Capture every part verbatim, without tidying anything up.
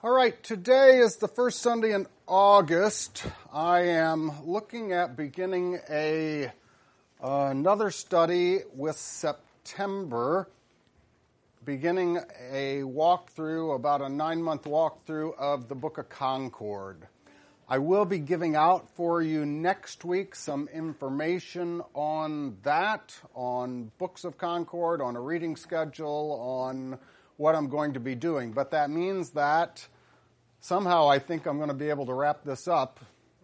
All right, today is the first Sunday in August. I am looking at beginning a uh, another study with September, beginning a walkthrough, about a nine-month walkthrough of the Book of Concord. I will be giving out for you next week some information on that, on Books of Concord, on a reading schedule, on what I'm going to be doing. But that means that somehow I think I'm going to be able to wrap this up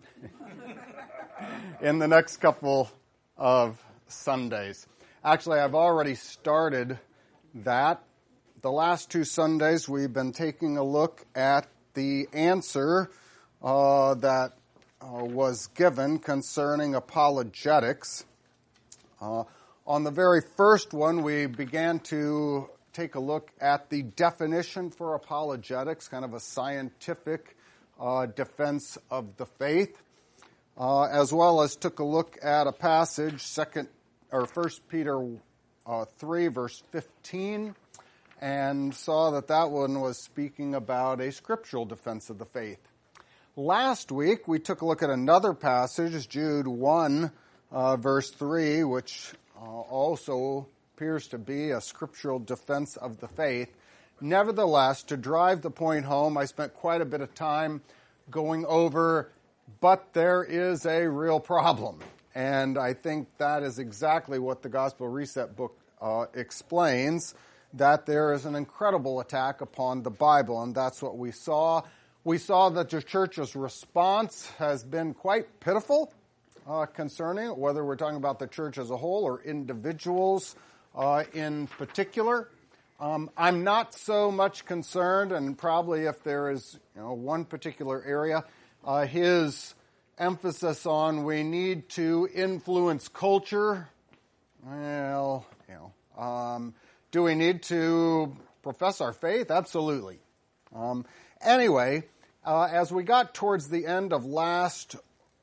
in the next couple of Sundays. Actually, I've already started that. The last two Sundays, we've been taking a look at the answer uh, that uh, was given concerning apologetics. Uh, on the very first one, we began to take a look at the definition for apologetics, kind of a scientific uh, defense of the faith, uh, as well as took a look at a passage, second or First Peter uh, three, verse fifteen, and saw that that one was speaking about a scriptural defense of the faith. Last week, we took a look at another passage, Jude one, uh, verse three, which uh, also appears to be a scriptural defense of the faith. Nevertheless, to drive the point home, I spent quite a bit of time going over, but there is a real problem. And I think that is exactly what the Gospel Reset book uh, explains, that there is an incredible attack upon the Bible, and that's what we saw. We saw that the church's response has been quite pitiful uh, concerning it, whether we're talking about the church as a whole or individuals Uh, in particular. Um, I'm not so much concerned, and probably if there is you know, one particular area, uh, his emphasis on we need to influence culture. Well, you know, um, do we need to profess our faith? Absolutely. Um, anyway, uh, as we got towards the end of last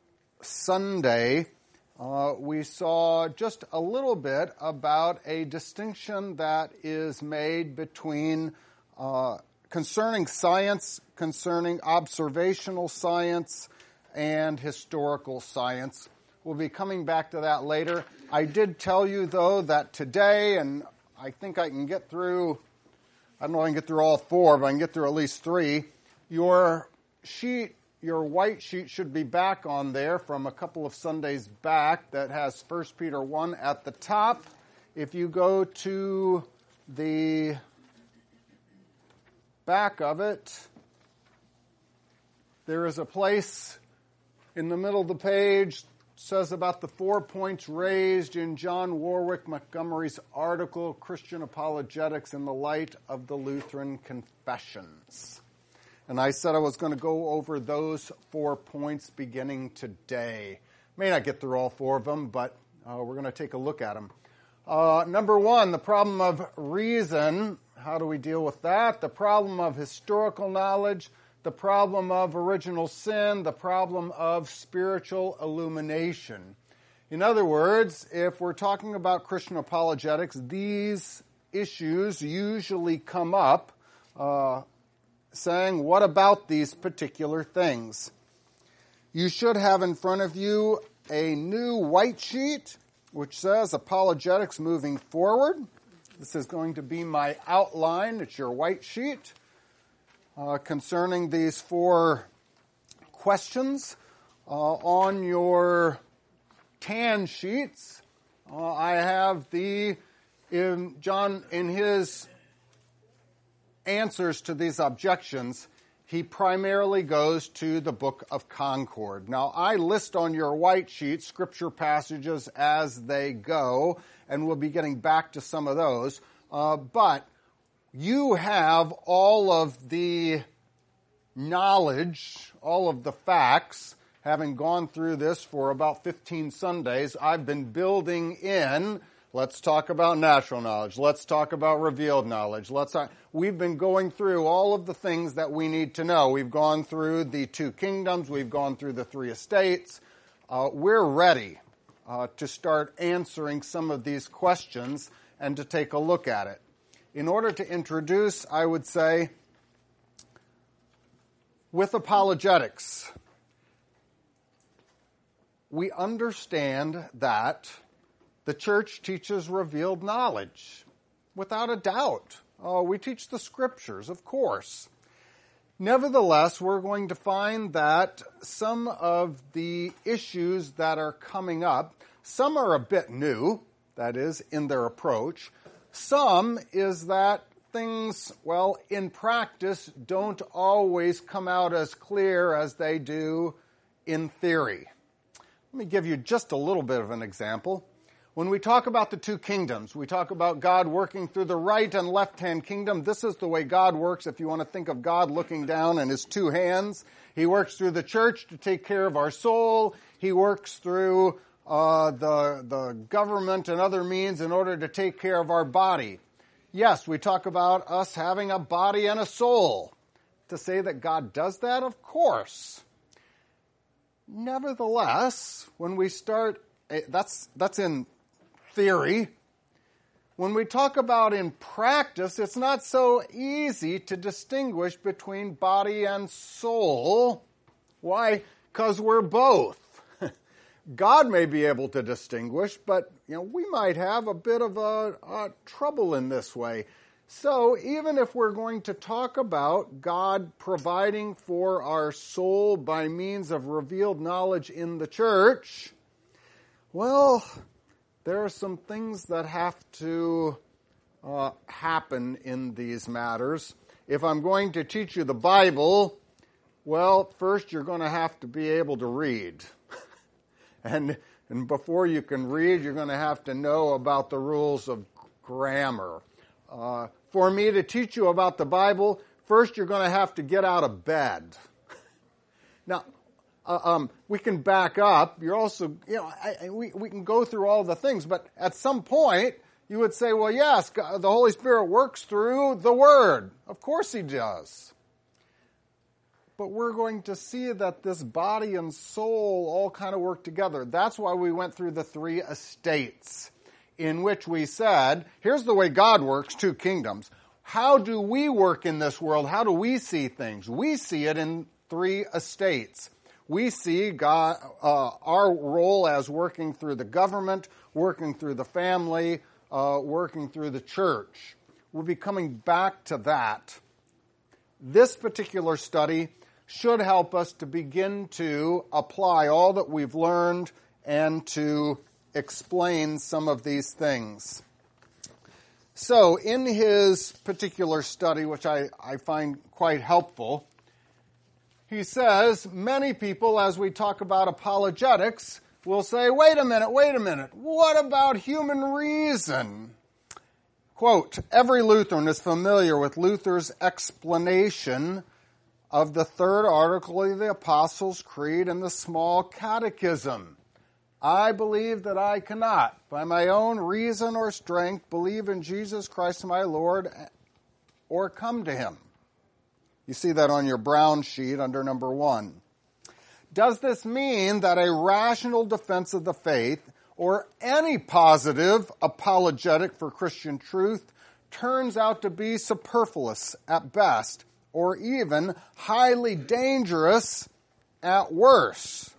Sunday, Uh, we saw just a little bit about a distinction that is made between uh, concerning science, concerning observational science, and historical science. We'll be coming back to that later. I did tell you, though, that today, and I think I can get through, I don't know if I can get through all four, but I can get through at least three. Your sheet Your white sheet should be back on there from a couple of Sundays back that has First Peter one at the top. If you go to the back of it, there is a place in the middle of the page says about the four points raised in John Warwick Montgomery's article, Christian Apologetics in the Light of the Lutheran Confessions. And I said I was going to go over those four points beginning today. May not get through all four of them, but uh, we're going to take a look at them. Uh, number one, the problem of reason. How do we deal with that? The problem of historical knowledge, the problem of original sin, the problem of spiritual illumination. In other words, if we're talking about Christian apologetics, these issues usually come up uh, saying, what about these particular things? You should have in front of you a new white sheet, which says Apologetics Moving Forward. This is going to be my outline. It's your white sheet uh, concerning these four questions. Uh, on your tan sheets, uh, I have the, in John, in his answers to these objections, he primarily goes to the Book of Concord. Now, I list on your white sheet scripture passages as they go, and we'll be getting back to some of those. Uh, but you have all of the knowledge, all of the facts, having gone through this for about fifteen Sundays. I've been building in. Let's talk about natural knowledge. Let's talk about revealed knowledge. Let's. Talk, we've been going through all of the things that we need to know. We've gone through the two kingdoms. We've gone through the three estates. Uh, we're ready uh, to start answering some of these questions and to take a look at it. In order to introduce, I would say, with apologetics, we understand that the church teaches revealed knowledge, without a doubt. Oh, we teach the scriptures, of course. Nevertheless, we're going to find that some of the issues that are coming up, some are a bit new, that is, in their approach. Some is that things, well, in practice, don't always come out as clear as they do in theory. Let me give you just a little bit of an example. When we talk about the two kingdoms, we talk about God working through the right and left-hand kingdom. This is the way God works. If you want to think of God looking down in his two hands, he works through the church to take care of our soul. He works through uh, the, the government and other means in order to take care of our body. Yes, we talk about us having a body and a soul. To say that God does that, of course. Nevertheless, when we start, that's that's in theory. When we talk about in practice, it's not so easy to distinguish between body and soul. Why? Because we're both. God may be able to distinguish, but you know we might have a bit of a, a trouble in this way. So even if we're going to talk about God providing for our soul by means of revealed knowledge in the church, well, there are some things that have to uh, happen in these matters. If I'm going to teach you the Bible, well, first you're going to have to be able to read. and, and before you can read, you're going to have to know about the rules of grammar. Uh, for me to teach you about the Bible, first you're going to have to get out of bed. Now, uh, um, we can back up. You're also, you know, I, I, we, we can go through all the things, but at some point you would say, well, yes, God, the Holy Spirit works through the Word. Of course he does. But we're going to see that this body and soul all kind of work together. That's why we went through the three estates, in which we said, here's the way God works, two kingdoms. How do we work in this world? How do we see things? We see it in three estates. We see God, uh, our role as working through the government, working through the family, uh, working through the church. We'll be coming back to that. This particular study should help us to begin to apply all that we've learned and to explain some of these things. So in his particular study, which I, I find quite helpful, he says many people, as we talk about apologetics, will say, wait a minute, wait a minute, what about human reason? Quote, every Lutheran is familiar with Luther's explanation of the third article of the Apostles' Creed and the Small Catechism. I believe that I cannot, by my own reason or strength, believe in Jesus Christ my Lord or come to him. You see that on your brown sheet under number one. Does this mean that a rational defense of the faith or any positive apologetic for Christian truth turns out to be superfluous at best or even highly dangerous at worst?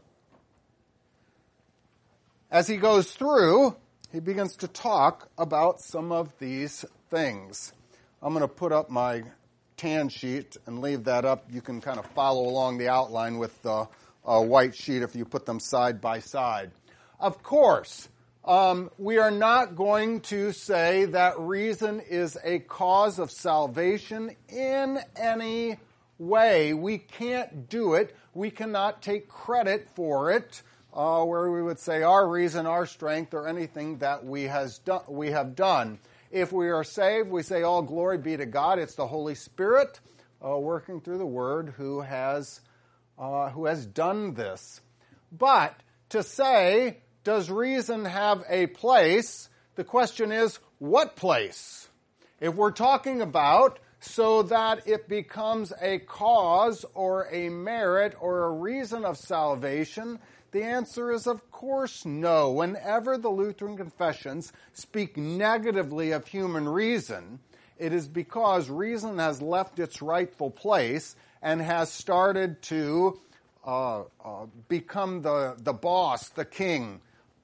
As he goes through, he begins to talk about some of these things. I'm going to put up my tan sheet and leave that up. You can kind of follow along the outline with the uh, white sheet if you put them side by side. Of course, um, we are not going to say that reason is a cause of salvation in any way. We can't do it. We cannot take credit for it. Uh, where we would say our reason, our strength, or anything that we has done, we have done. If we are saved, we say all glory be to God. It's the Holy Spirit uh, working through the Word who has uh, who has done this. But to say, does reason have a place? The question is, what place? If we're talking about so that it becomes a cause or a merit or a reason of salvation, the answer is, of course, no. Whenever the Lutheran confessions speak negatively of human reason, it is because reason has left its rightful place and has started to uh, uh, become the, the boss, the king.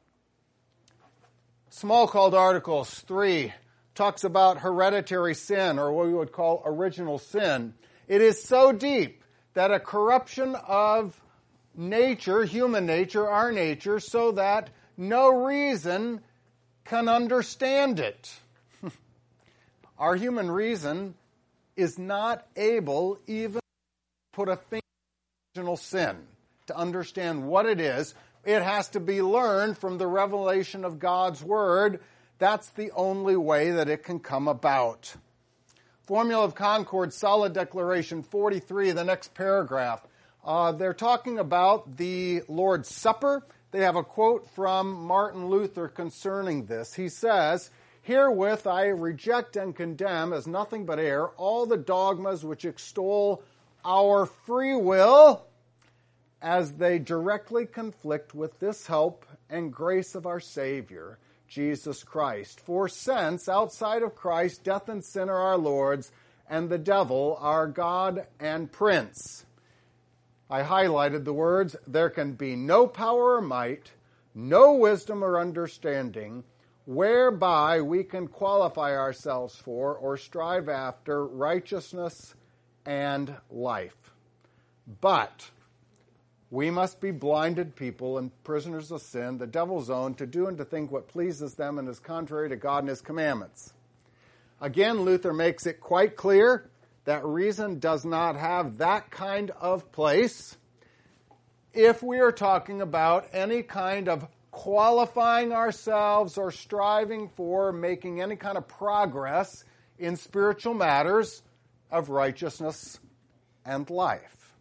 Smalcald Articles three talks about hereditary sin, or what we would call original sin. It is so deep that a corruption of nature, human nature, our nature, so that no reason can understand it. Our human reason is not able even to put a finger on original sin, to understand what it is. It has to be learned from the revelation of God's Word. That's the only way that it can come about. Formula of Concord, Solid Declaration forty-three, the next paragraph. Uh, they're talking about the Lord's Supper. They have a quote from Martin Luther concerning this. He says, "Herewith I reject and condemn as nothing but error all the dogmas which extol our free will, as they directly conflict with this help and grace of our Savior, Jesus Christ. For since outside of Christ, death and sin are our lords, and the devil our God and prince." I highlighted the words, "There can be no power or might, no wisdom or understanding, whereby we can qualify ourselves for or strive after righteousness and life. But we must be blinded people and prisoners of sin, the devil's own, to do and to think what pleases them and is contrary to God and His commandments." Again, Luther makes it quite clear that reason does not have that kind of place if we are talking about any kind of qualifying ourselves or striving for making any kind of progress in spiritual matters of righteousness and life.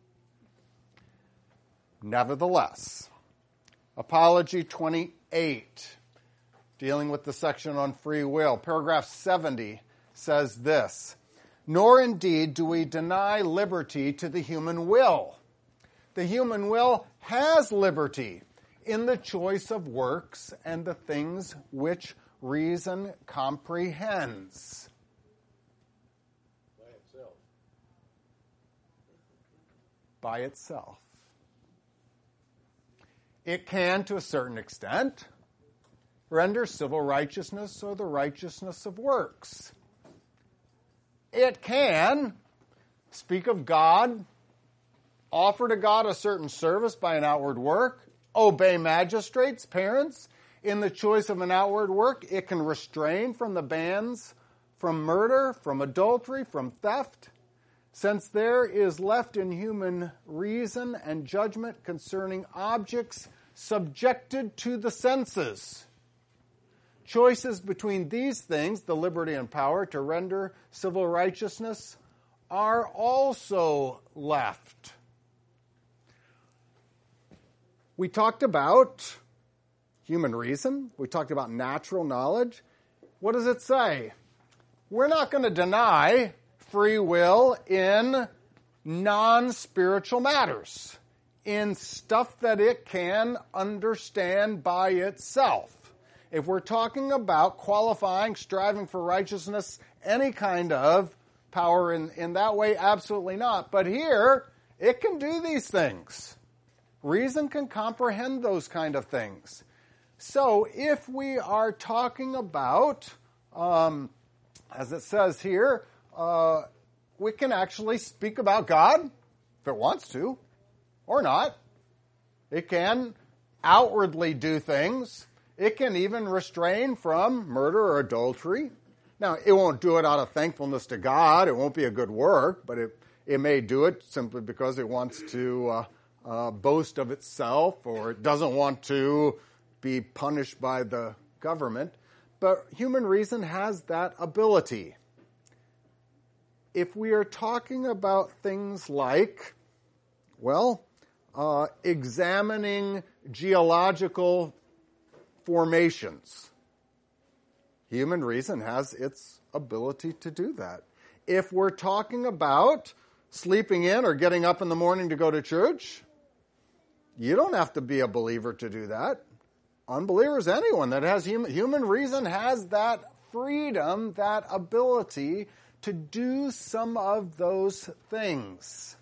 Nevertheless, Apology twenty-eight, dealing with the section on free will, paragraph seventy says this, "Nor indeed do we deny liberty to the human will. The human will has liberty in the choice of works and the things which reason comprehends." By itself. By itself. It can, to a certain extent, render civil righteousness or the righteousness of works. It can speak of God, offer to God a certain service by an outward work, obey magistrates, parents, in the choice of an outward work. It can restrain from the bans, from murder, from adultery, from theft, since there is left in human reason and judgment concerning objects subjected to the senses. Choices between these things, the liberty and power to render civil righteousness, are also left. We talked about human reason. We talked about natural knowledge. What does it say? We're not going to deny free will in non-spiritual matters, in stuff that it can understand by itself. If we're talking about qualifying, striving for righteousness, any kind of power in, in that way, absolutely not. But here, it can do these things. Reason can comprehend those kind of things. So if we are talking about, um, as it says here, uh, we can actually speak about God, if it wants to, or not. It can outwardly do things. It can even restrain from murder or adultery. Now, it won't do it out of thankfulness to God. It won't be a good work, but it, it may do it simply because it wants to uh, uh, boast of itself, or it doesn't want to be punished by the government. But human reason has that ability. If we are talking about things like, well, uh, examining geological formations, human reason has its ability to do that. If we're talking about sleeping in or getting up in the morning to go to church, you don't have to be a believer to do that. Unbelievers, anyone that has human, human reason has that freedom, that ability to do some of those things.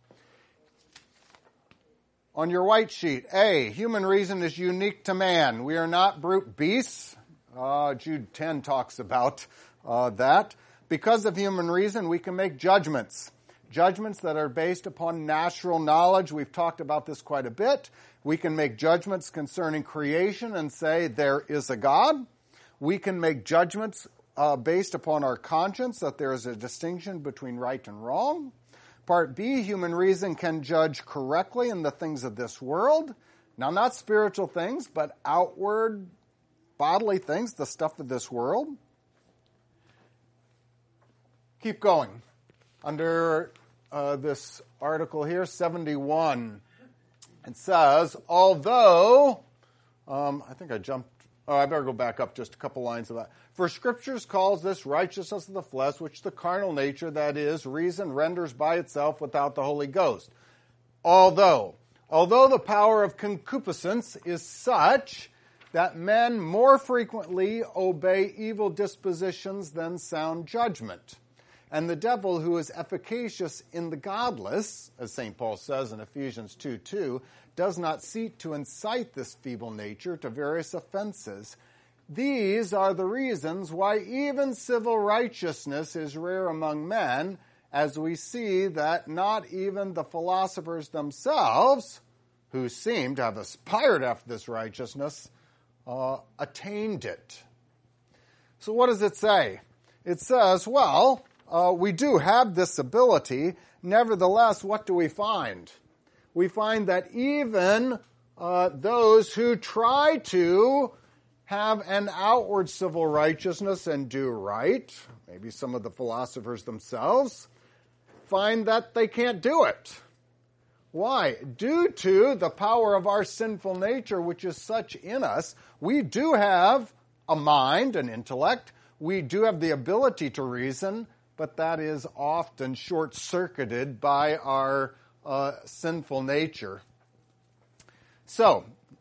On your white sheet, A, human reason is unique to man. We are not brute beasts. Uh, Jude ten talks about uh, that. Because of human reason, we can make judgments. Judgments that are based upon natural knowledge. We've talked about this quite a bit. We can make judgments concerning creation and say there is a God. We can make judgments uh, based upon our conscience that there is a distinction between right and wrong. Part B, human reason can judge correctly in the things of this world. Now, not spiritual things, but outward bodily things, the stuff of this world. Keep going. Under uh, this article here, seventy-one, it says, although, um, I think I jumped, oh, I better go back up just a couple lines of that. For Scriptures calls this righteousness of the flesh, which the carnal nature, that is, reason, renders by itself without the Holy Ghost. Although, although the power of concupiscence is such that men more frequently obey evil dispositions than sound judgment. And the devil, who is efficacious in the godless, as Saint Paul says in Ephesians two two, does not seek to incite this feeble nature to various offenses. These are the reasons why even civil righteousness is rare among men, as we see that not even the philosophers themselves, who seem to have aspired after this righteousness, uh, attained it. So what does it say? It says, well, uh, we do have this ability. Nevertheless, what do we find? We find that even uh, those who try to have an outward civil righteousness and do right, maybe some of the philosophers themselves, find that they can't do it. Why? Due to the power of our sinful nature, which is such in us, we do have a mind, an intellect. We do have the ability to reason, but that is often short-circuited by our uh, sinful nature. So,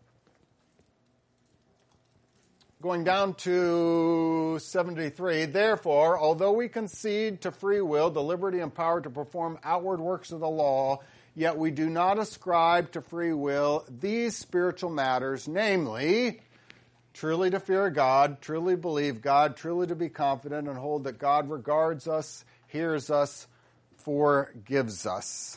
going down to seventy-three, therefore, although we concede to free will the liberty and power to perform outward works of the law, yet we do not ascribe to free will these spiritual matters, namely, truly to fear God, truly believe God, truly to be confident and hold that God regards us, hears us, forgives us.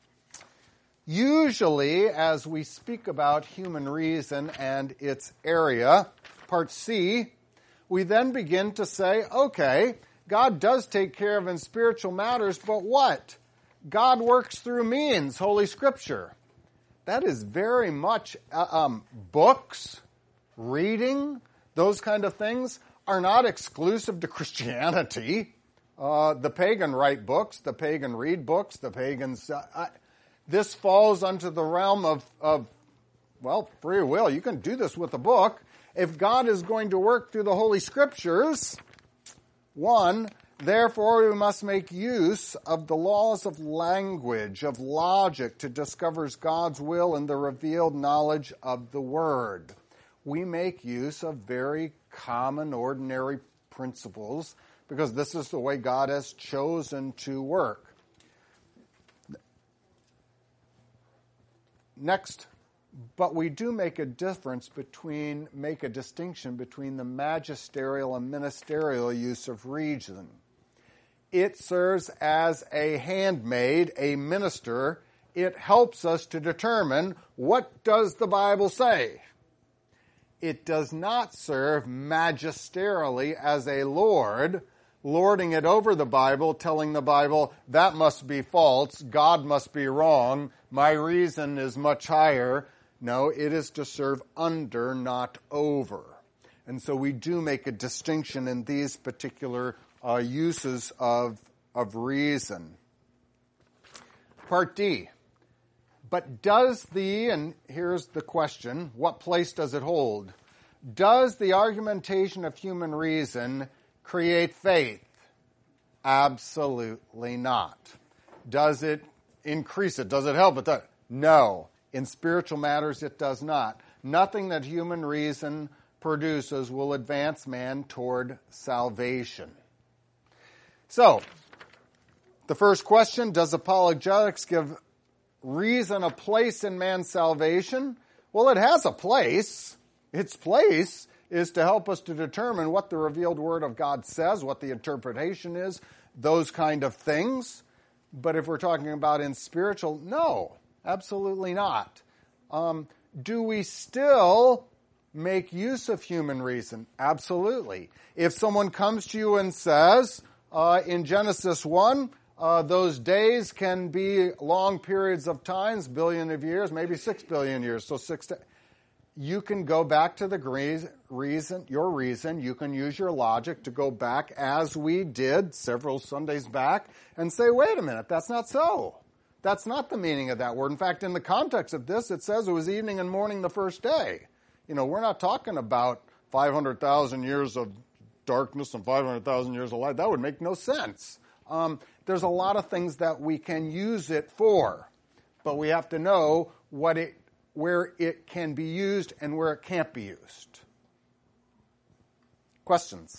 Usually, as we speak about human reason and its area, part C, we then begin to say, okay, God does take care of in spiritual matters, but what? God works through means, Holy Scripture. That is very much uh, um, books, reading, those kind of things are not exclusive to Christianity. Uh, the pagan write books, the pagan read books, the pagans... Uh, uh, this falls under the realm of, of, well, free will. You can do this with a book. If God is going to work through the Holy Scriptures, one, therefore we must make use of the laws of language, of logic, to discover God's will in the revealed knowledge of the Word. We make use of very common, ordinary principles because this is the way God has chosen to work. Next, but we do make a difference between, make a distinction between the magisterial and ministerial use of reason. It serves as a handmaid, a minister. It helps us to determine what does the Bible say. It does not serve magisterially as a lord, lording it over the Bible, telling the Bible, that must be false, God must be wrong, my reason is much higher. No, it is to serve under, not over. And so we do make a distinction in these particular uh, uses of, of reason. Part D. But does the, and here's the question, what place does it hold? Does the argumentation of human reason create faith? Absolutely not. Does it increase it? Does it help it? No. In spiritual matters, it does not. Nothing that human reason produces will advance man toward salvation. So, the first question, does apologetics give reason a place in man's salvation? Well, it has a place. Its place is to help us to determine what the revealed Word of God says, what the interpretation is, those kind of things. But if we're talking about in spiritual, no, absolutely not. Um, do we still make use of human reason? Absolutely. If someone comes to you and says, uh, in Genesis one, uh, those days can be long periods of times, billion of years, maybe six billion years, so six to, you can go back to the reason, your reason, you can use your logic to go back as we did several Sundays back and say, wait a minute, that's not so. That's not the meaning of that word. In fact, in the context of this, it says it was evening and morning the first day. You know, we're not talking about five hundred thousand years of darkness and five hundred thousand years of light. That would make no sense. Um, there's a lot of things that we can use it for, but we have to know what it, where it can be used and where it can't be used. Questions?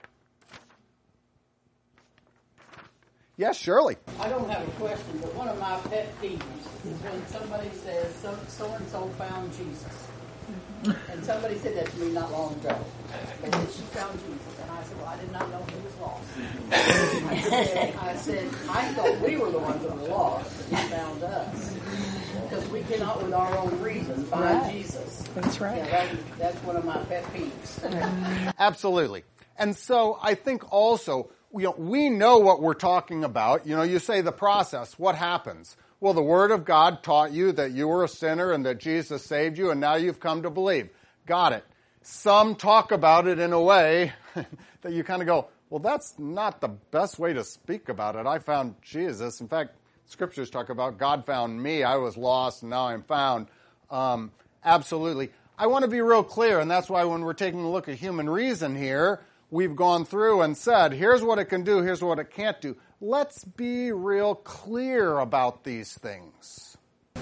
Yes, Shirley. I don't have a question, but one of my pet peeves is when somebody says so, so-and-so found Jesus. And somebody said that to me not long ago. They said she found Jesus. And I said, well, I did not know he was lost. I said, I said, I thought we were the ones that were lost, but he found us. Because we cannot, with our own reason, find right. Jesus. That's right. Yeah, that, that's one of my pet peeves. Absolutely. And so I think also, you know, we know what we're talking about. You know, you say the process. What happens? Well, the Word of God taught you that you were a sinner and that Jesus saved you, and now you've come to believe. Got it. Some talk about it in a way that you kind of go, well, that's not the best way to speak about it. I found Jesus. In fact, Scriptures talk about God found me. I was lost, and now I'm found. Um, absolutely. I want to be real clear, and that's why when we're taking a look at human reason here, we've gone through and said, here's what it can do, here's what it can't do. Let's be real clear about these things.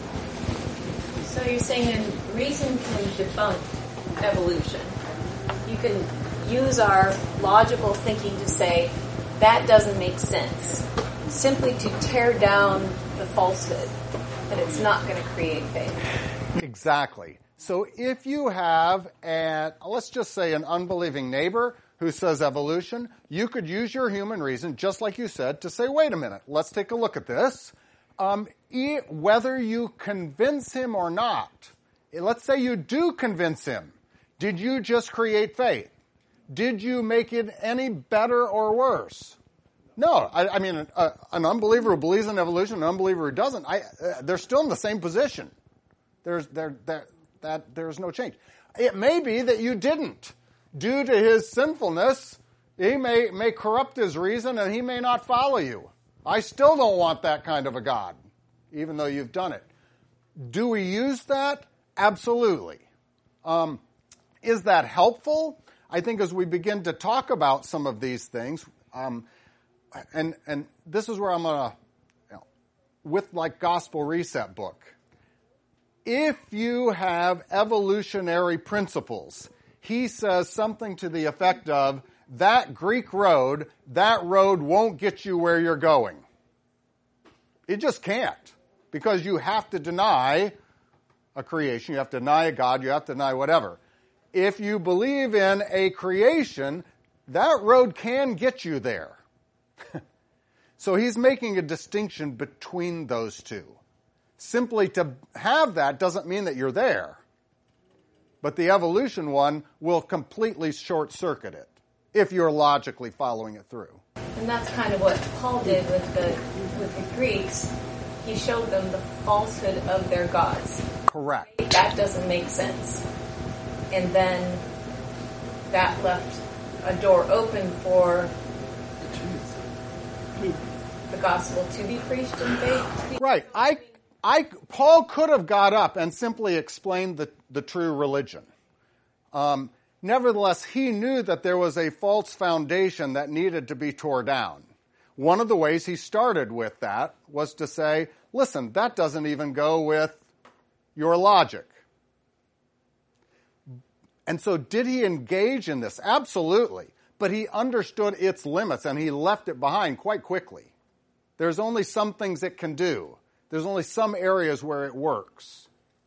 So you're saying reason can debunk evolution. You can use our logical thinking to say, that doesn't make sense. Simply to tear down the falsehood, that it's not going to create faith. Exactly. So if you have, an, let's just say, an unbelieving neighbor who says evolution, you could use your human reason, just like you said, to say, wait a minute, let's take a look at this. Um, whether you convince him or not, let's say you do convince him, did you just create faith? Did you make it any better or worse? No, I, I mean, uh, an unbeliever who believes in evolution, an unbeliever who doesn't, I, uh, they're still in the same position. There's, there, there, that, there's no change. It may be that you didn't. Due to his sinfulness, he may, may corrupt his reason and he may not follow you. I still don't want that kind of a God, even though you've done it. Do we use that? Absolutely. Um, is that helpful? I think as we begin to talk about some of these things, um, and and this is where I'm going to, you know, with like Gospel Reset book, if you have evolutionary principles, he says something to the effect of, that Greek road, that road won't get you where you're going. It just can't, because you have to deny a creation, you have to deny a God, you have to deny whatever. If you believe in a creation, that road can get you there. So he's making a distinction between those two. Simply to have that doesn't mean that you're there. But the evolution one will completely short-circuit it if you're logically following it through. And that's kind of what Paul did with the with the Greeks. He showed them the falsehood of their gods. Correct. That doesn't make sense. And then that left a door open for the gospel to be preached in faith. Right. I, I, Paul could have got up and simply explained the, the true religion. Um, nevertheless, he knew that there was a false foundation that needed to be torn down. One of the ways he started with that was to say, listen, that doesn't even go with your logic. And so did he engage in this? Absolutely. but he understood its limits and he left it behind quite quickly. There's only some things it can do. There's only some areas where it works.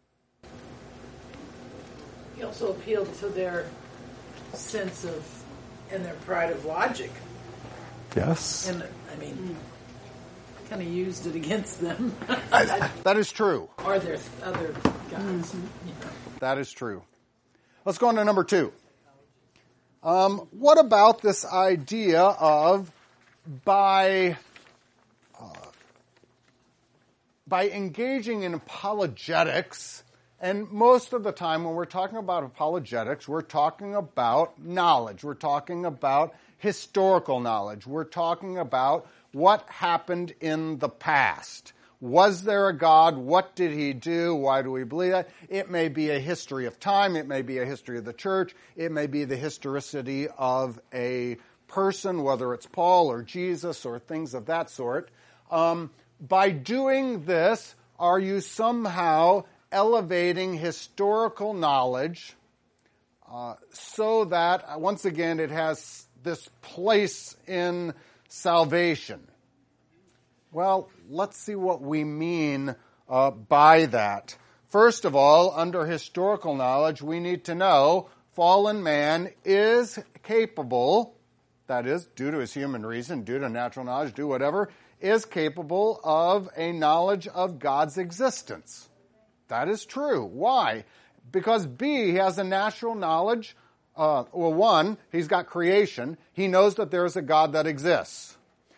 He also appealed to their sense of, and their pride of logic. Yes. And, I mean, kind of used it against them. That is true. Or their other guys. Mm-hmm. You know. That is true. Let's go on to number two. Um, what about this idea of by uh, by engaging in apologetics, and most of the time when we're talking about apologetics, we're talking about knowledge. We're talking about historical knowledge. We're talking about what happened in the past. Was there a God? What did he do? Why do we believe that? It may be a history of time. It may be a history of the church. It may be the historicity of a person, whether it's Paul or Jesus or things of that sort. Um, by doing this, are you somehow elevating historical knowledge uh, so that, once again, it has this place in salvation? Well, let's see what we mean uh, by that. First of all, under historical knowledge, we need to know fallen man is capable, that is, due to his human reason, due to natural knowledge, due whatever, is capable of a knowledge of God's existence. That is true. Why? Because B has a natural knowledge. Uh, well, one, he's got creation. He knows that there is a God that exists.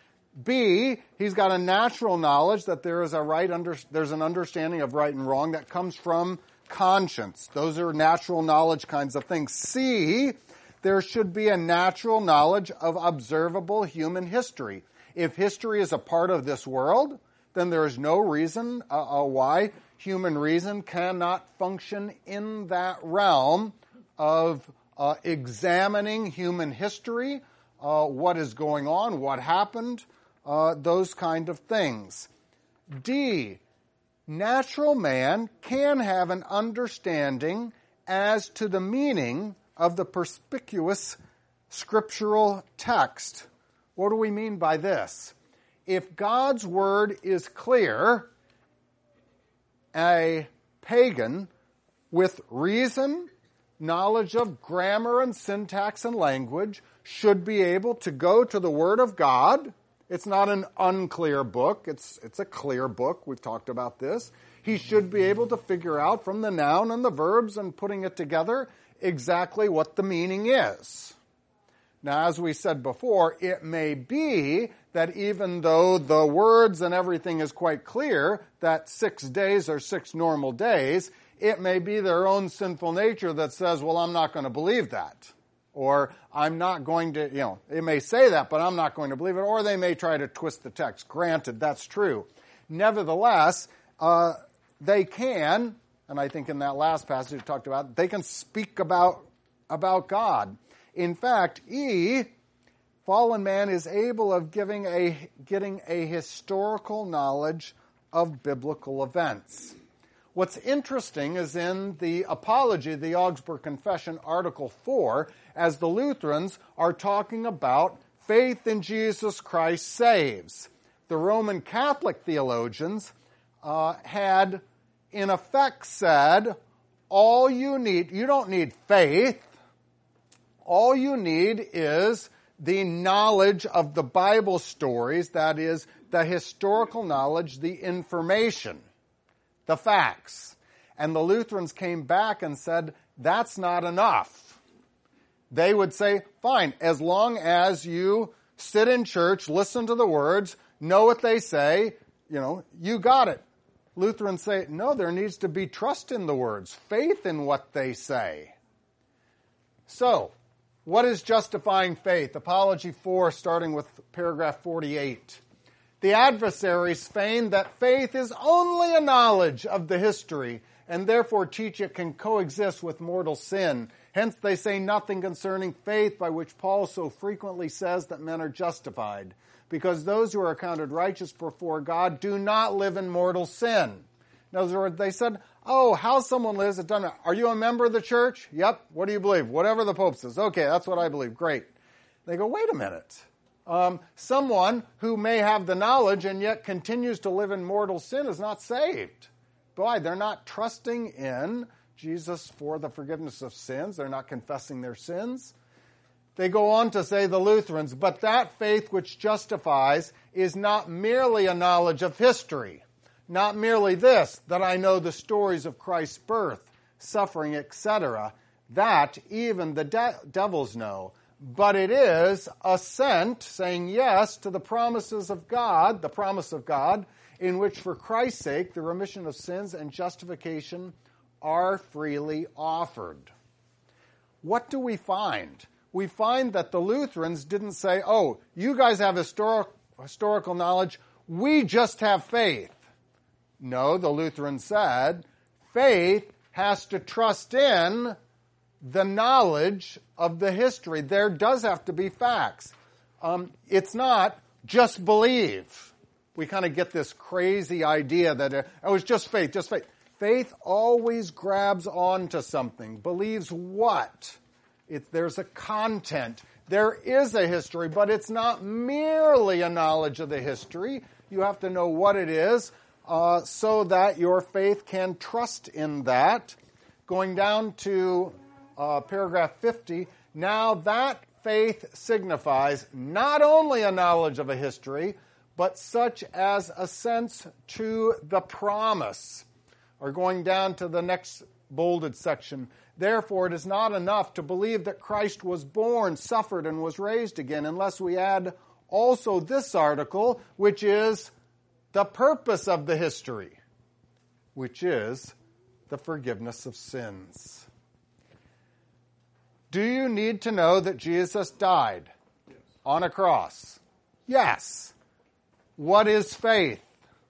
B, he's got a natural knowledge that there is a right under, there's an understanding of right and wrong that comes from conscience. Those are natural knowledge kinds of things. C, there should be a natural knowledge of observable human history. If history is a part of this world, then there is no reason uh, uh, why human reason cannot function in that realm of uh, examining human history, uh, what is going on, what happened, Uh, those kind of things. D, natural man can have an understanding as to the meaning of the perspicuous scriptural text. What do we mean by this? If God's word is clear, a pagan with reason, knowledge of grammar and syntax and language should be able to go to the word of God. It's not an unclear book. It's it's a clear book. We've talked about this. He should be able to figure out from the noun and the verbs and putting it together exactly what the meaning is. Now, as we said before, it may be that even though the words and everything is quite clear, that six days are six normal days, it may be their own sinful nature that says, well, I'm not going to believe that. Or I'm not going to, you know, it may say that, but I'm not going to believe it. Or they may try to twist the text. Granted, that's true. Nevertheless, uh, they can, and I think in that last passage we talked about, they can speak about, about God. In fact, E, fallen man is able of giving a, getting a historical knowledge of biblical events. What's interesting is in the Apology, the Augsburg Confession, Article four, as the Lutherans are talking about faith in Jesus Christ saves. The Roman Catholic theologians uh, had, in effect, said, all you need, you don't need faith, all you need is the knowledge of the Bible stories, that is, the historical knowledge, the information. The facts. And the Lutherans came back and said, that's not enough. They would say, fine, as long as you sit in church, listen to the words, know what they say, you know, you got it. Lutherans say, no, there needs to be trust in the words, faith in what they say. So, what is justifying faith? Apology four, starting with paragraph forty-eight. The adversaries feign that faith is only a knowledge of the history, and therefore teach it can coexist with mortal sin. Hence they say nothing concerning faith, by which Paul so frequently says that men are justified, because those who are accounted righteous before God do not live in mortal sin. In other words, they said, oh, how someone lives, it doesn't. Are you a member of the church? Yep. What do you believe? Whatever the Pope says. Okay, that's what I believe. Great. They go, wait a minute. Um, someone who may have the knowledge and yet continues to live in mortal sin is not saved. Boy, they're not trusting in Jesus for the forgiveness of sins. They're not confessing their sins. They go on to say, the Lutherans, but that faith which justifies is not merely a knowledge of history, not merely this, that I know the stories of Christ's birth, suffering, et cetera. That even the de- devils know. But it is assent, saying yes to the promises of God, the promise of God, in which for Christ's sake the remission of sins and justification are freely offered. What do we find? We find that the Lutherans didn't say, oh, you guys have historic, historical knowledge, we just have faith. No, the Lutherans said, faith has to trust in the knowledge of the history. There does have to be facts. Um, it's not just believe. We kind of get this crazy idea that it, oh, it's just faith, just faith. Faith always grabs onto something, believes what? It, there's a content. There is a history, but it's not merely a knowledge of the history. You have to know what it is uh, so that your faith can trust in that. Going down to uh, paragraph fifty, now that faith signifies not only a knowledge of a history, but such as assents to the promise. Or going down to the next bolded section, therefore it is not enough to believe that Christ was born, suffered, and was raised again, unless we add also this article, which is the purpose of the history, which is the forgiveness of sins. Do you need to know that Jesus died on a cross? Yes. What is faith?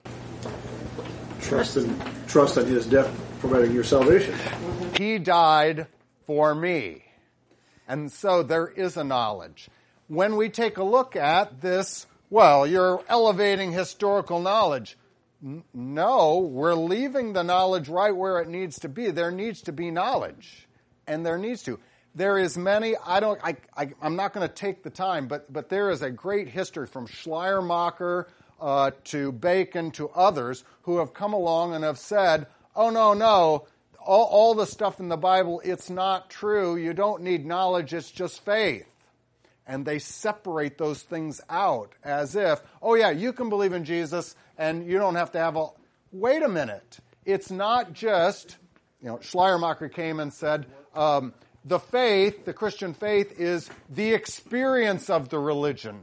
Trust in, trust in his death providing your salvation. He died for me. And so there is a knowledge. When we take a look at this, well, you're elevating historical knowledge. N- no, we're leaving the knowledge right where it needs to be. There needs to be knowledge. And there needs to. There is many, I don't, I, I, I'm not going to take the time, but, but there is a great history from Schleiermacher uh, to Bacon to others who have come along and have said, oh, no, no, all, all the stuff in the Bible, it's not true. You don't need knowledge, it's just faith. And they separate those things out as if, oh, yeah, you can believe in Jesus and you don't have to have a, wait a minute. It's not just, you know, Schleiermacher came and said, um, the faith, the Christian faith, is the experience of the religion.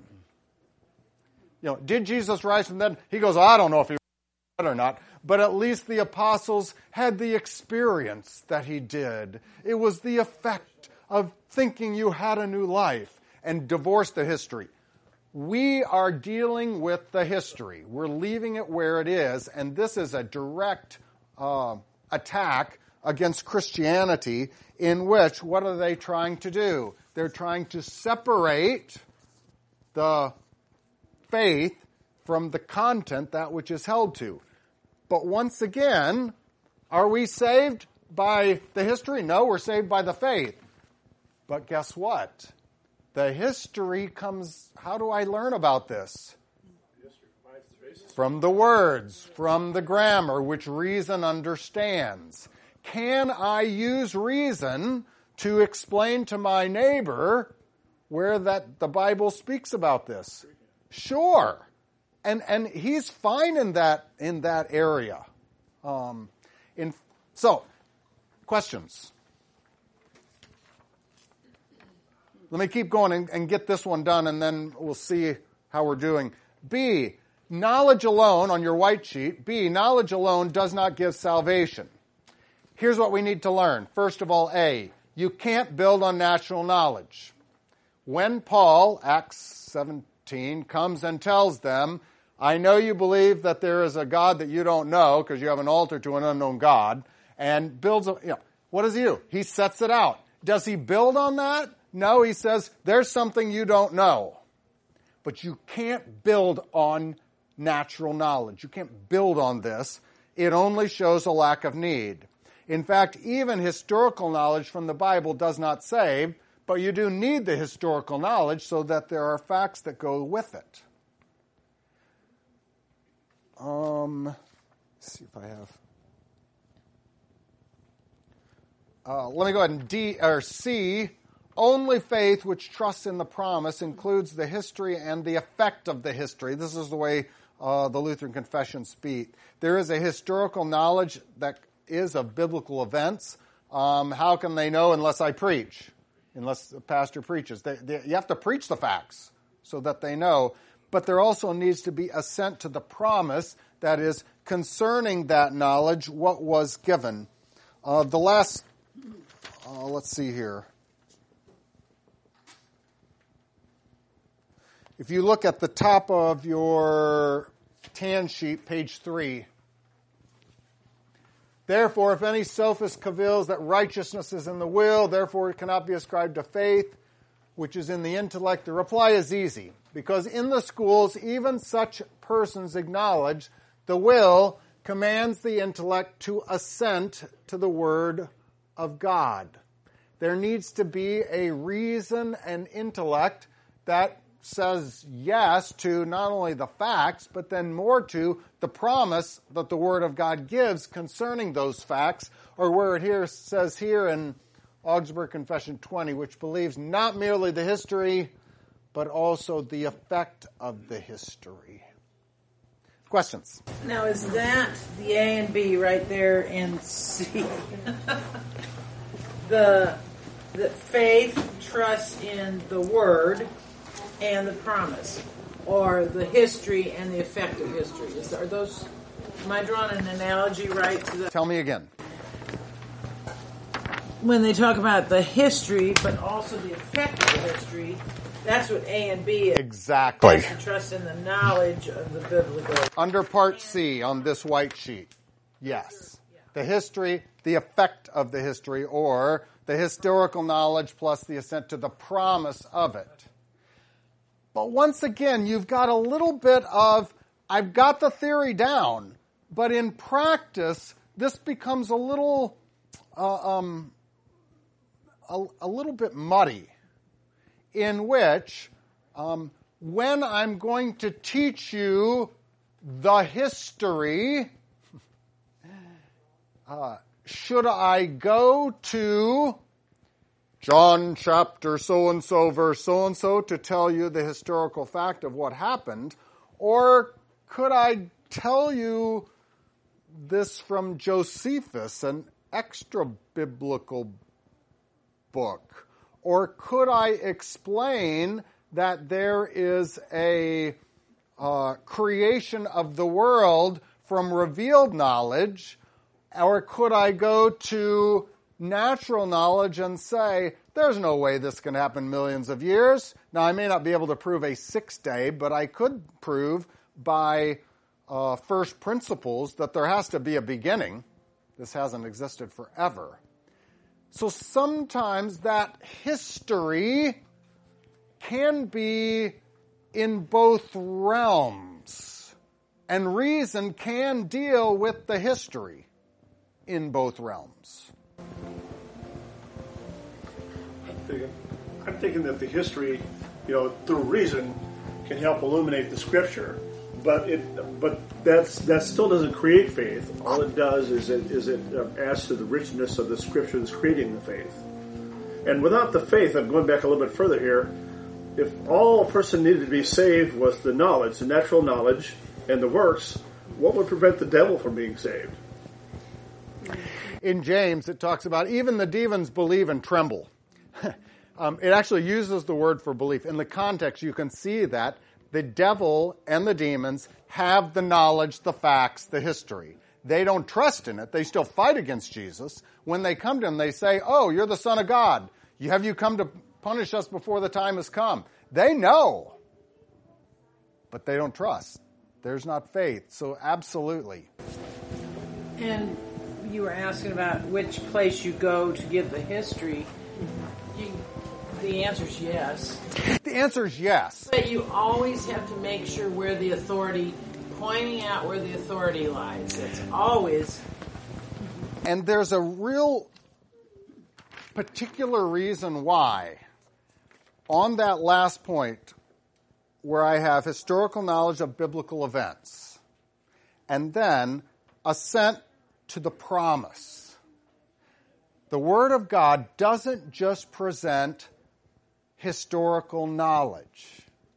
You know, did Jesus rise from the dead? He goes, I don't know if he was or not, but at least the apostles had the experience that he did. It was the effect of thinking you had a new life and divorce the history. We are dealing with the history. We're leaving it where it is, and this is a direct uh, attack against Christianity, in which, what are they trying to do? They're trying to separate the faith from the content, that which is held to. But once again, are we saved by the history? No, we're saved by the faith. But guess what? The history comes, how do I learn about this? From the words, from the grammar, which reason understands. Can I use reason to explain to my neighbor where that the Bible speaks about this? Sure. And and he's fine in that in that area. Um, in so, questions? Let me keep going and, and get this one done, and then we'll see how we're doing. B, knowledge alone, on your white sheet, B, knowledge alone does not give salvation. Here's what we need to learn. First of all, A, you can't build on natural knowledge. When Paul, Acts seventeen, comes and tells them, I know you believe that there is a God that you don't know because you have an altar to an unknown God, and builds a, you know, what does he do? He sets it out. Does he build on that? No, he says, there's something you don't know. But you can't build on natural knowledge. You can't build on this. It only shows a lack of need. In fact, even historical knowledge from the Bible does not save, But you do need the historical knowledge so that there are facts that go with it. Um, let's see if I have. Uh, let me go ahead and D or C. Only faith which trusts in the promise includes the history and the effect of the history. This is the way uh, the Lutheran Confession speak. There is a historical knowledge that is of biblical events. Um, how can they know unless I preach? Unless the pastor preaches. They, they, you have to preach the facts so that they know. But there also needs to be assent to the promise, that is, concerning that knowledge, what was given. Uh, the last, uh, let's see here. If you look at the top of your tan sheet, page three. Therefore, if any sophist cavils that righteousness is in the will, therefore it cannot be ascribed to faith, which is in the intellect, the reply is easy. Because in the schools, even such persons acknowledge the will commands the intellect to assent to the word of God. There needs to be a reason and intellect that says yes to not only the facts, but then more to the promise that the Word of God gives concerning those facts, or where it here says here in Augsburg Confession twenty, which believes not merely the history, but also the effect of the history. Questions? Now, is that the A and B right there in C? the the faith, trust in the Word and the promise, or the history and the effect of history. Is, are those, am I drawing an analogy right to the... Tell me again. When they talk about the history, but also the effect of the history, that's what A and B is. Exactly. To trust in the knowledge of the biblical. Under part C on this white sheet, yes. The history, the effect of the history, or the historical knowledge plus the assent to the promise of it. But once again, you've got a little bit of, I've got the theory down, but in practice, this becomes a little, uh, um, a, a little bit muddy, in which, um, when I'm going to teach you the history, uh, should I go to John chapter so-and-so, verse so-and-so, to tell you the historical fact of what happened? Or could I tell you this from Josephus, an extra-biblical book? Or could I explain that there is a uh, creation of the world from revealed knowledge? Or could I go to natural knowledge and say, there's no way this can happen millions of years? Now, I may not be able to prove a sixth day, but I could prove by uh, first principles that there has to be a beginning. This hasn't existed forever. So sometimes that history can be in both realms, and reason can deal with the history in both realms. I'm thinking, I'm thinking that the history, you know, through reason, can help illuminate the Scripture, but it, but that's that still doesn't create faith. All it does is it is it adds to the richness of the Scripture that's creating the faith. And without the faith, I'm going back a little bit further here. If all a person needed to be saved was the knowledge, the natural knowledge, and the works, what would prevent the devil from being saved? In James, it talks about even the demons believe and tremble. um, it actually uses the word for belief. In the context, you can see that the devil and the demons have the knowledge, the facts, the history. They don't trust in it. They still fight against Jesus. When they come to him, they say, oh, you're the Son of God. Have you come to punish us before the time has come? They know, but they don't trust. There's not faith. So absolutely. And you were asking about which place you go to give the history. You, the answer is yes. The answer is yes. But you always have to make sure where the authority, pointing out where the authority lies. It's always. And there's a real particular reason why on that last point, where I have historical knowledge of biblical events, and then assent to the promise. The Word of God doesn't just present historical knowledge.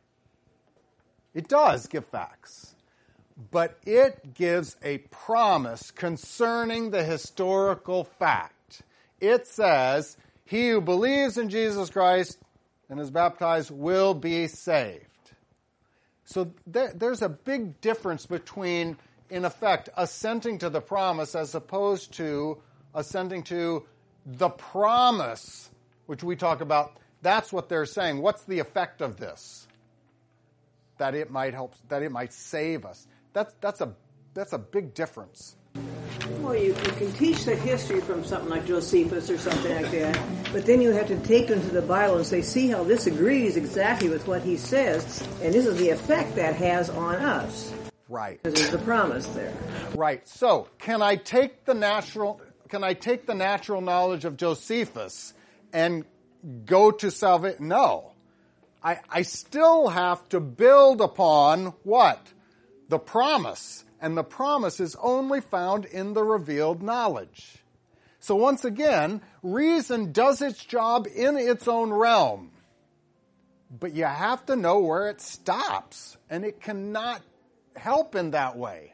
It does give facts, but it gives a promise concerning the historical fact. It says, he who believes in Jesus Christ and is baptized will be saved. So there, there's a big difference between, in effect, assenting to the promise as opposed to assenting to the promise, which we talk about. That's what they're saying. What's the effect of this? That it might help, that it might save us. That's, that's, a, that's a big difference. Well, you, you can teach the history from something like Josephus or something like that, but then you have to take them to the Bible and say, see how this agrees exactly with what he says, and this is the effect that has on us. Right. Because there's the promise there. Right. So, can I take the natural, can I take the natural knowledge of Josephus and go to salvation? No. I, I still have to build upon what? The promise. And the promise is only found in the revealed knowledge. So once again, reason does its job in its own realm. But you have to know where it stops. And it cannot help in that way.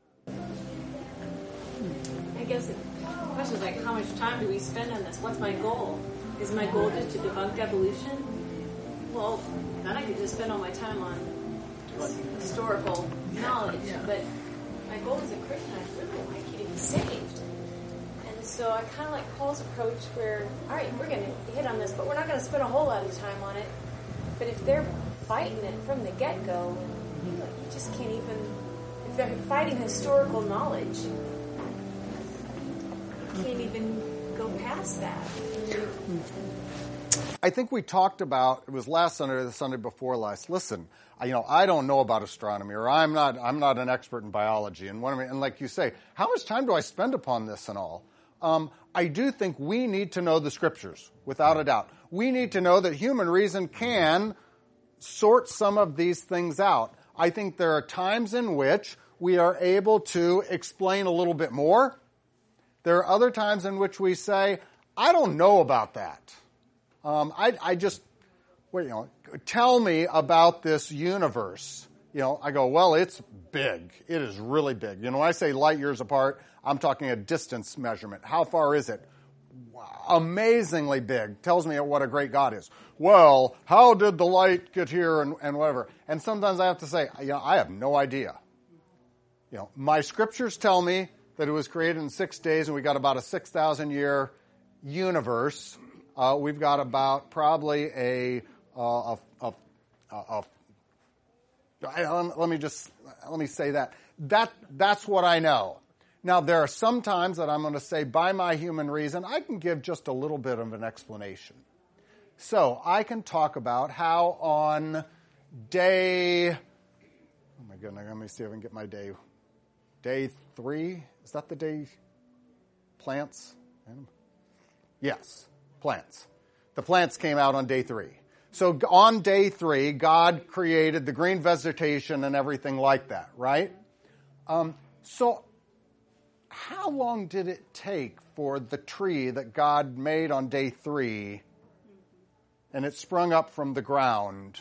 I guess the question is like, how much time do we spend on this? What's my goal? Is my goal just to debunk evolution? Well, then I could just spend all my time on historical knowledge. But my goal as a Christian, I really like you to be saved. And so I kind of like Paul's approach where, all right, we're going to hit on this, but we're not going to spend a whole lot of time on it. But if they're fighting it from the get-go, you just can't even, if they're fighting historical knowledge, you can't even go past that. I think we talked about, it was last Sunday or the Sunday before last. Listen, you know, I don't know about astronomy, or I'm not, I'm not an expert in biology. And, one, and like you say, how much time do I spend upon this and all? Um, I do think we need to know the Scriptures, without a doubt. We need to know that human reason can sort some of these things out. I think there are times in which we are able to explain a little bit more. There are other times in which we say, I don't know about that. Um, I, I just, well, you know, tell me about this universe. You know, I go, well, it's big. It is really big. You know, when I say light years apart, I'm talking a distance measurement. How far is it? Amazingly big. Tells me what a great God is. Well, how did the light get here and, and whatever? And sometimes I have to say, you know, I have no idea. You know, my scriptures tell me that it was created in six days and we got about a six thousand year universe. Uh, we've got about probably a, uh, a, a, a, a let me just, let me say that. That, that's what I know. Now, there are some times that I'm going to say, by my human reason, I can give just a little bit of an explanation. So, I can talk about how on day, oh my goodness, let me see if I can get my day, day three, is that the day plants? Yes. Plants. The plants came out on day three. So on day three, God created the green vegetation and everything like that, right? Um, so how long did it take for the tree that God made on day three and it sprung up from the ground?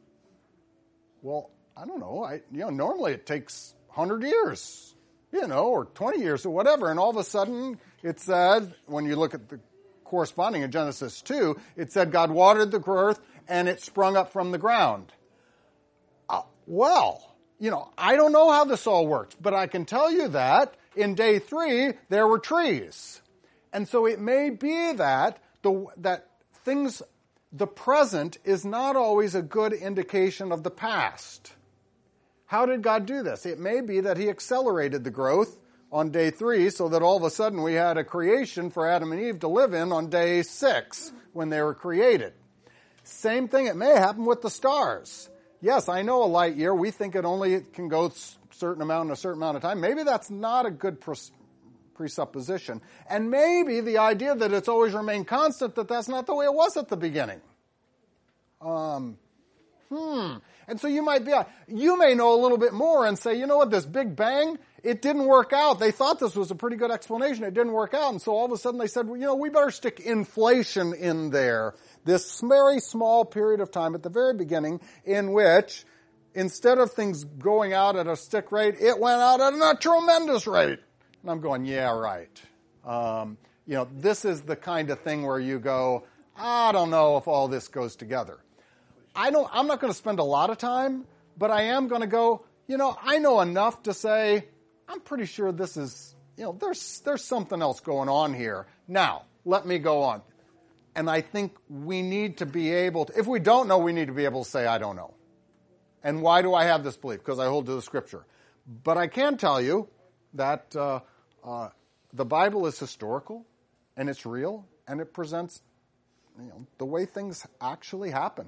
Well, I don't know. I, you know, normally it takes one hundred years, you know, or twenty years or whatever. And all of a sudden it said, when you look at the corresponding in Genesis two, it said God watered the earth and it sprung up from the ground. Uh, well, you know, I don't know how this all works, but I can tell you that in day three, there were trees. And so it may be that the, that things, the present is not always a good indication of the past. How did God do this? It may be that he accelerated the growth on day three so that all of a sudden we had a creation for Adam and Eve to live in on day six when they were created. Same thing, it may happen with the stars. Yes, I know a light year. We think it only can go a certain amount in a certain amount of time. Maybe that's not a good pres- presupposition. And maybe the idea that it's always remained constant, that that's not the way it was at the beginning. Um, hmm. And so you might be, you may know a little bit more and say, you know what, this Big Bang, it didn't work out. They thought this was a pretty good explanation. It didn't work out. And so all of a sudden they said, well, you know, we better stick inflation in there. This very small period of time at the very beginning in which instead of things going out at a stick rate, it went out at a tremendous rate. And I'm going, yeah, right. Um, you know, this is the kind of thing where you go, I don't know if all this goes together. I don't, I'm not going to spend a lot of time, but I am going to go, you know, I know enough to say, I'm pretty sure this is, you know, there's, there's something else going on here. Now, let me go on. And I think we need to be able to, if we don't know, we need to be able to say, I don't know. And why do I have this belief? Because I hold to the Scripture. But I can tell you that uh, uh, the Bible is historical, and it's real, and it presents, you know, the way things actually happened.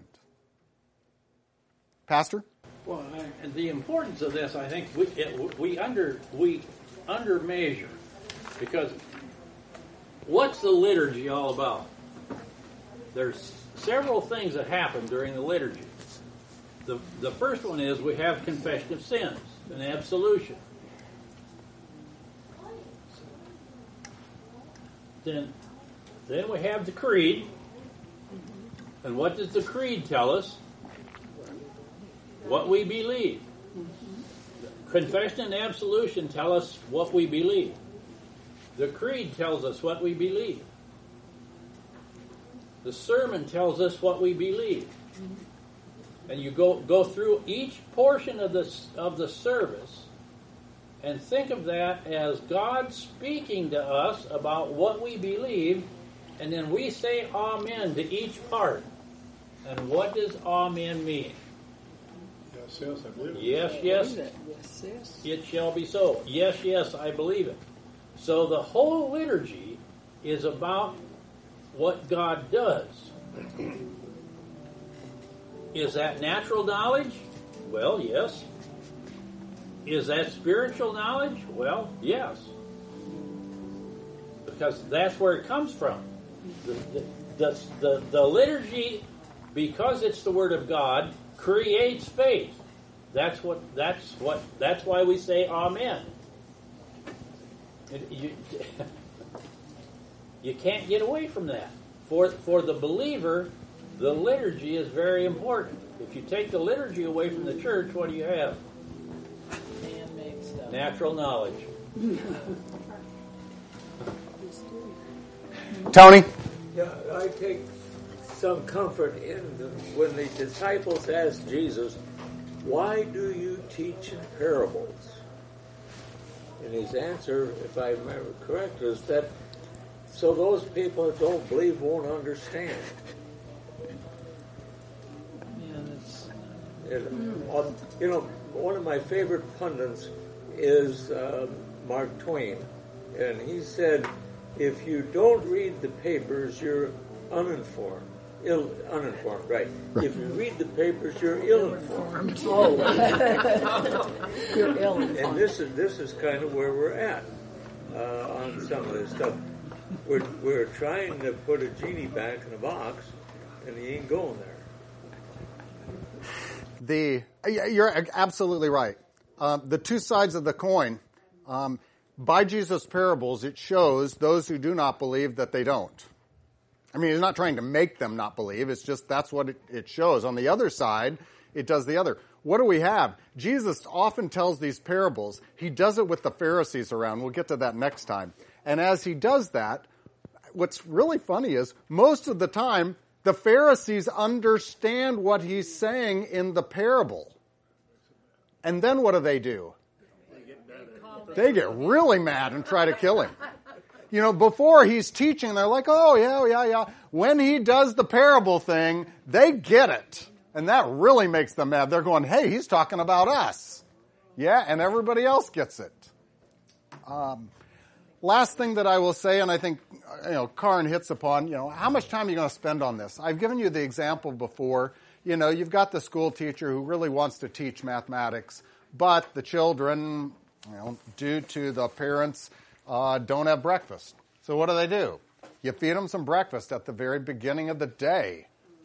Pastor? Well, I- and the importance of this, I think, we it, we under we under measure, because what's the liturgy all about? There's several things that happen during the liturgy. The the first one is we have confession of sins and absolution. Then, then we have the creed. And what does the creed tell us? What we believe. Confession and absolution tell us what we believe. The creed tells us what we believe. The sermon tells us what we believe. And you go go through each portion of the of the service and think of that as God speaking to us about what we believe, and then we say amen to each part. And what does amen mean? Yes, yes, I believe it. Yes, yes, Yes, yes. it shall be so. Yes, yes, I believe it. So the whole liturgy is about what God does. Is that natural knowledge? Well, yes. Is that spiritual knowledge? Well, yes. Because that's where it comes from. The, the, the, the, the liturgy, because it's the Word of God, creates faith. That's what. That's what. That's why we say Amen. It, you, you can't get away from that. For for the believer, the liturgy is very important. If you take the liturgy away from the church, what do you have? Man-made stuff. Natural knowledge. Tony? Yeah, I take some comfort in the, when the disciples asked Jesus, why do you teach in parables? And his answer, if I remember correct, was that so those people that don't believe won't understand. Yeah, that's, And, uh, you know, one of my favorite pundits is uh, Mark Twain. And he said, if you don't read the papers, you're uninformed. Ill, uninformed, right. If you read the papers, you're ill-informed. you're ill. And this is this is kind of where we're at uh, on some of this stuff. We're we're trying to put a genie back in a box, and he ain't going there. The you're absolutely right. Um, the two sides of the coin. Um, by Jesus' parables, it shows those who do not believe that they don't. I mean, he's not trying to make them not believe. It's just that's what it, it shows. On the other side, it does the other. What do we have? Jesus often tells these parables. He does it with the Pharisees around. We'll get to that next time. And as he does that, what's really funny is most of the time, the Pharisees understand what he's saying in the parable. And then what do they do? They get really mad and try to kill him. You know, before he's teaching, they're like, oh, yeah, yeah, yeah. When he does the parable thing, they get it. And that really makes them mad. They're going, hey, he's talking about us. Yeah, and everybody else gets it. Um, last thing that I will say, and I think, you know, Karin hits upon, you know, how much time are you going to spend on this? I've given you the example before. You know, you've got the school teacher who really wants to teach mathematics, but the children, you know, due to the parents, Uh, don't have breakfast. So what do they do? You feed them some breakfast at the very beginning of the day.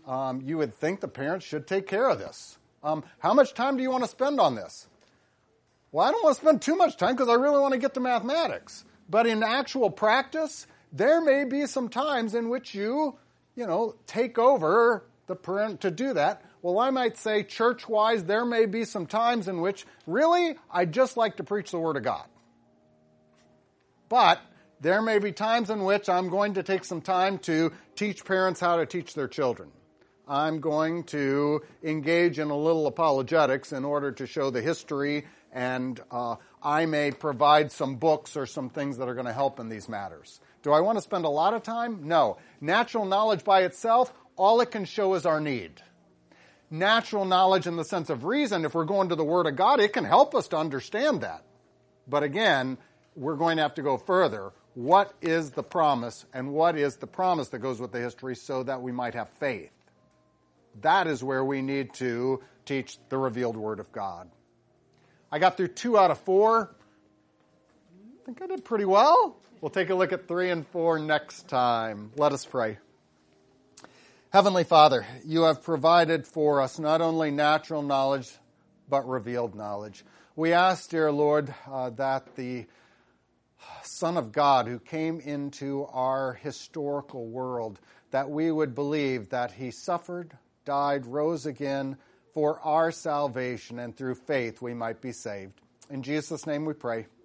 Um, you would think the parents should take care of this. Um, how much time do you want to spend on this? Well, I don't want to spend too much time because I really want to get to mathematics. But in actual practice, there may be some times in which you, you know, take over the parent to do that. Well, I might say church-wise, there may be some times in which, really, I'd just like to preach the Word of God. But there may be times in which I'm going to take some time to teach parents how to teach their children. I'm going to engage in a little apologetics in order to show the history, and uh, I may provide some books or some things that are going to help in these matters. Do I want to spend a lot of time? No. Natural knowledge by itself, all it can show is our need. Natural knowledge in the sense of reason, if we're going to the Word of God, it can help us to understand that. But again, we're going to have to go further. What is the promise, and what is the promise that goes with the history so that we might have faith? That is where we need to teach the revealed Word of God. I got through two out of four. I think I did pretty well. We'll take a look at three and four next time. Let us pray. Heavenly Father, you have provided for us not only natural knowledge, but revealed knowledge. We ask, dear Lord, uh, that the Son of God who came into our historical world, that we would believe that he suffered, died, rose again for our salvation, and through faith we might be saved. In Jesus' name we pray.